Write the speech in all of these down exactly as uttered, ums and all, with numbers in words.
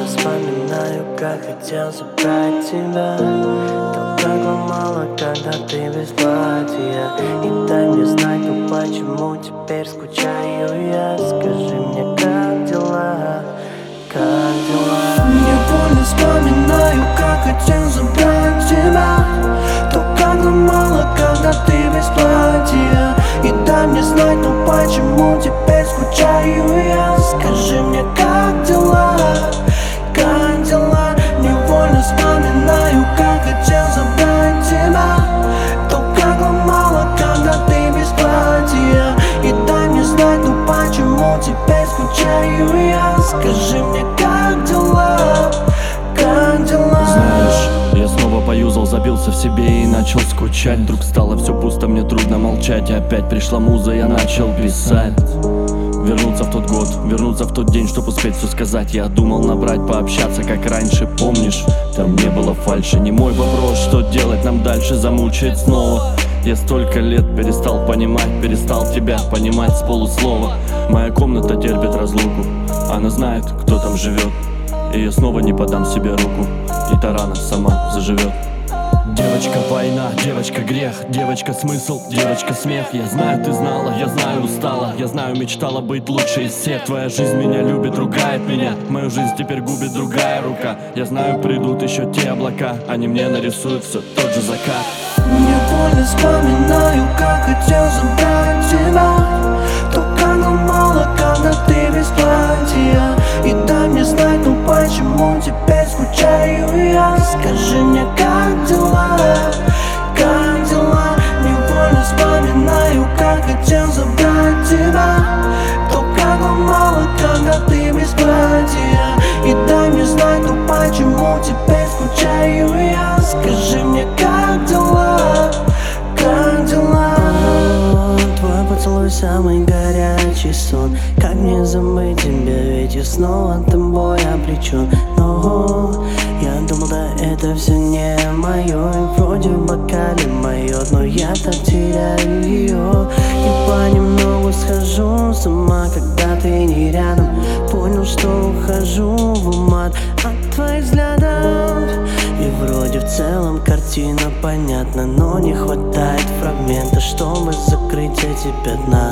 вспоминаю, как хотел забрать тебя. То, как ломало, когда ты без платья. И дай мне знать, ну почему теперь скучаю я. Скажи мне, как дела, как дела. Невольно вспоминаю, как хотел забрать тебя. То, как ломало, когда ты без платья. И дай мне знать, ну почему теперь скучаю я. Скажи мне, как дела, как дела. Невольно вспоминаю, как хотел забрать тебя. То, как ломало, когда ты без платья. И дай мне знать, ну почему теперь скучаю я. Скажи мне, как дела, как дела. Знаешь, я снова поюзал, забился в себе и начал скучать. Вдруг стало все пусто, мне трудно молчать. И опять пришла муза, я начал писать. Вернуться в тот год, вернуться в тот день, чтоб успеть все сказать. Я думал набрать, пообщаться, как раньше, помнишь? Там не было фальши, не мой вопрос, что делать нам дальше, замучает снова. Я столько лет перестал понимать, перестал тебя понимать с полуслова. Моя комната терпит разлуку, она знает, кто там живет. И я снова не подам себе руку, и та рана сама заживет. Девочка война, девочка грех, девочка смысл, девочка смех. Я знаю, ты знала, я знаю, устала, я знаю, мечтала быть лучшей из всех. Твоя жизнь меня любит, ругает меня, мою жизнь теперь губит другая рука. Я знаю, придут еще те облака, они мне нарисуют все тот же закат. Невольно вспоминаю, как хотел забрать тебя. То, как ломало, когда ты без платья. И дай мне знать, ну почему теперь скучаю я. Скажи мне, как дела, как дела. Невольно вспоминаю, как хотел забрать тебя. То, как ломало, когда ты без платья. И дай мне знать, ну почему теперь скучаю я. Скажи мне, как дела, как дела. Твой поцелуй самый горячий сон. Как мне забыть тебя, ведь я снова тобой обречен. Но я думал, да это все не мое. И вроде в бокале мое, но я так теряю ее. И понемногу схожу с ума, когда ты не рядом. Понял, что ухожу в умат от твоих взглядов. И вроде в целом картина понятна, но не хватает фрагмента, чтобы закрыть эти пятна.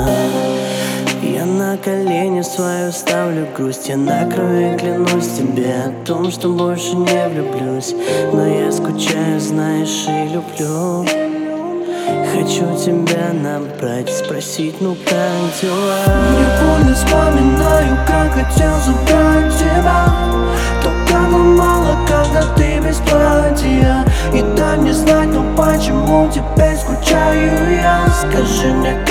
Я на колени свою ставлю грусть. Я на крови клянусь тебе о том, что больше не влюблюсь. Но я скучаю, знаешь, и люблю. Хочу тебя набрать, спросить, ну как дела. Невольно вспоминаю, как хотел забрать тебя. То, как ломало, когда ты без платья. И дай мне знать, ну почему теперь скучаю я. Скажи мне,